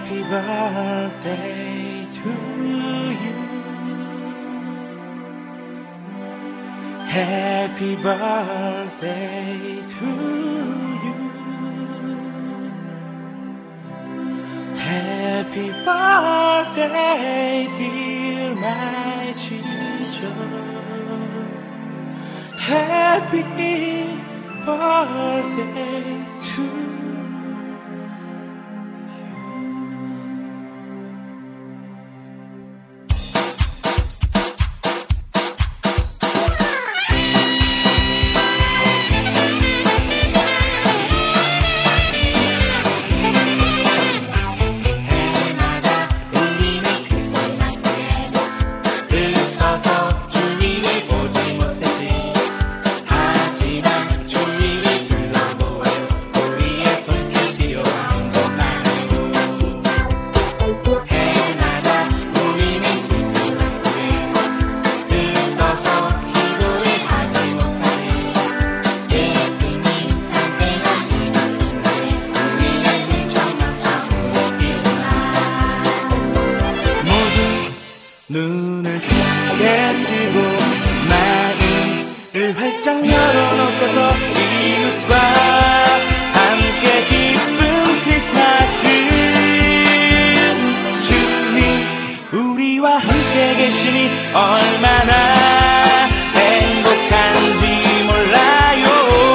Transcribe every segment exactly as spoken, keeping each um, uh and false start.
Happy birthday to you. Happy birthday to you. Happy birthday, dear my Jesus. Happy birthday to you. 눈을 크게 뜨고 마음을 활짝 열어놓고서 이웃과 함께 기쁜 크리스마스. 주님 우리와 함께 계시니 얼마나 행복한지 몰라요.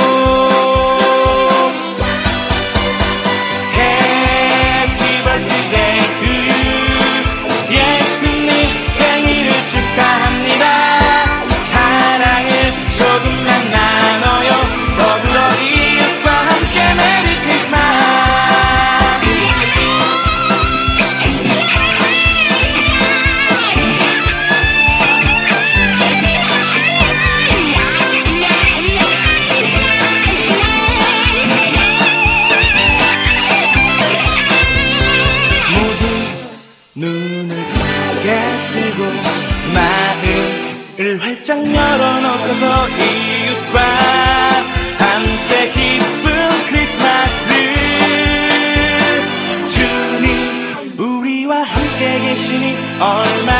Happy birthday to you. 예수님 생일을 축하합니다. 사랑을 조금만 나눠요. 더불어 이웃과 함께 메리 크리스마스. 눈을 크게 뜨고 마음을 활짝 열어놓고서 이웃과 함께 기쁜 크리스마스. 주님 우리와 함께 계시니 얼마나